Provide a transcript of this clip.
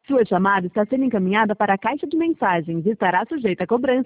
Sua chamada está sendo encaminhada para a caixa de mensagens e estará sujeita a cobrança.